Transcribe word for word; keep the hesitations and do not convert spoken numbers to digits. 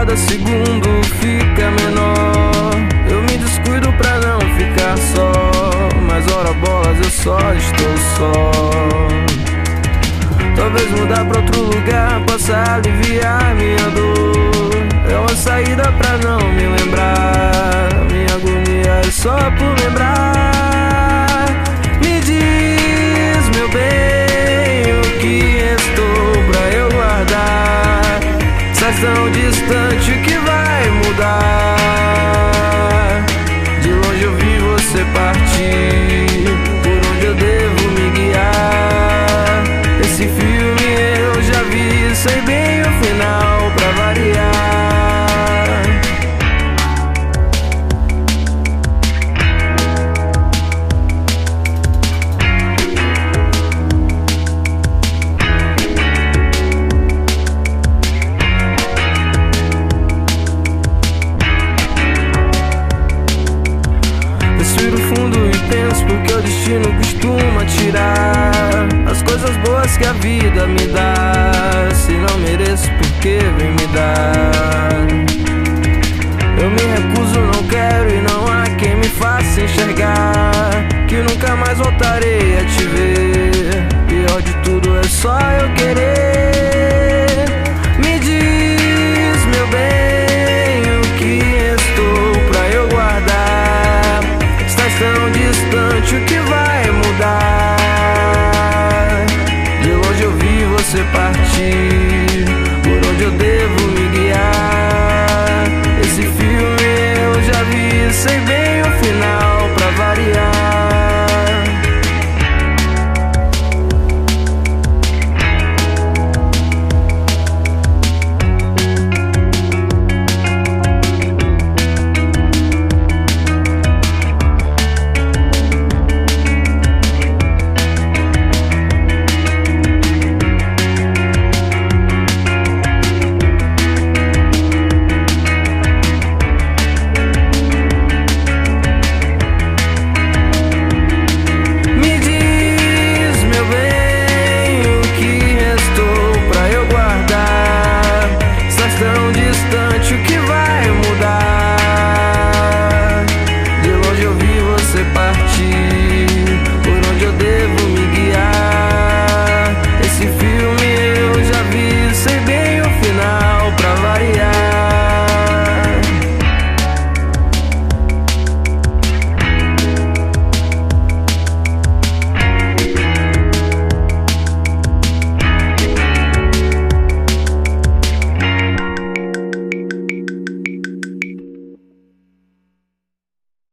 cada segundo fica menor. Eu me descuido pra não ficar só, mas ora bolas, eu só estou só. Talvez mudar pra outro lugar possa aliviar minha dor. É uma saída pra não me lembrar. Minha agonia é só por lembrar. Me diz, meu bem, o que restou pra eu guardar? Estás tão distante que vai mudar. De longe eu vi você partir, por onde eu devo me guiar. Esse filme eu já vi, sei bem o final pra variar. Respiro fundo e penso porque o destino costuma tirar as coisas boas que a vida me dá. Se não mereço, por que vem me dar?